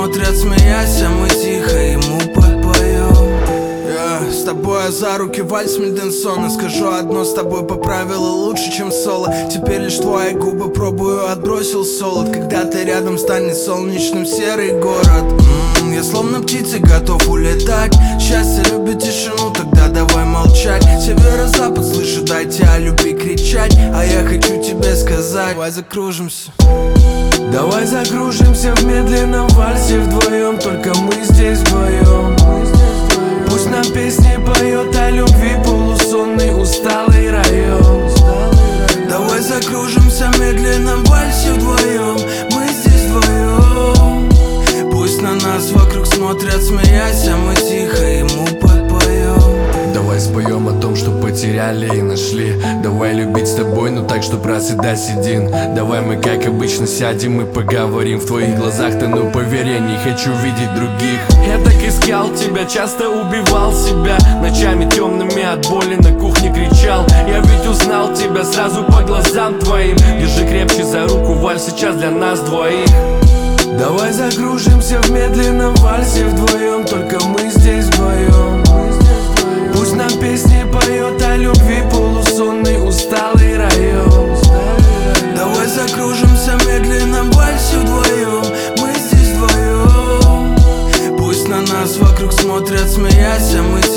смотрят, смеясь, а мы тихо ему подпоем. С тобой я за руки вальс Мендельсона. Скажу одно, с тобой по правилу лучше, чем соло. Теперь лишь твои губы пробую, отбросил солод. Когда ты рядом, станет солнечным серый город. Я словно птица, готов улетать. Счастье любит тишину, тогда давай молчать. Северо-запад, слышу, дайте о любви кричать. А я хочу тебе сказать, давай закружимся. Давай закружимся в медленном вальсе вдвоем. Только мы здесь вдвоем. Пусть нам песни поет о любви полусонный усталый район. Давай закружимся в медленном вальсе вдвоем. Мы здесь вдвоем. Пусть на нас вокруг смотрят, смеясь, а мы тихо ему подпоем. Давай споем о том, что потеряли и нашли. Давай любить с тобой, но так, чтоб раз и дать един. Давай мы, как обычно, сядем и поговорим. В твоих глазах тону, поверь, я не хочу видеть других. Я так искал тебя, часто убивал себя. Ночами темными от боли на кухне кричал. Я ведь узнал тебя сразу по глазам твоим. Держи крепче за руку, вальс сейчас для нас двоих. Давай закружимся в медленном вальсе вдвоем. Только мы здесь вдвоем. Пусть нам песни поет о любви полусонный усталый район. Давай закружимся в медленном вальсе вдвоем. Мы здесь вдвоем. Пусть на нас вокруг смотрят, смеясь, а мы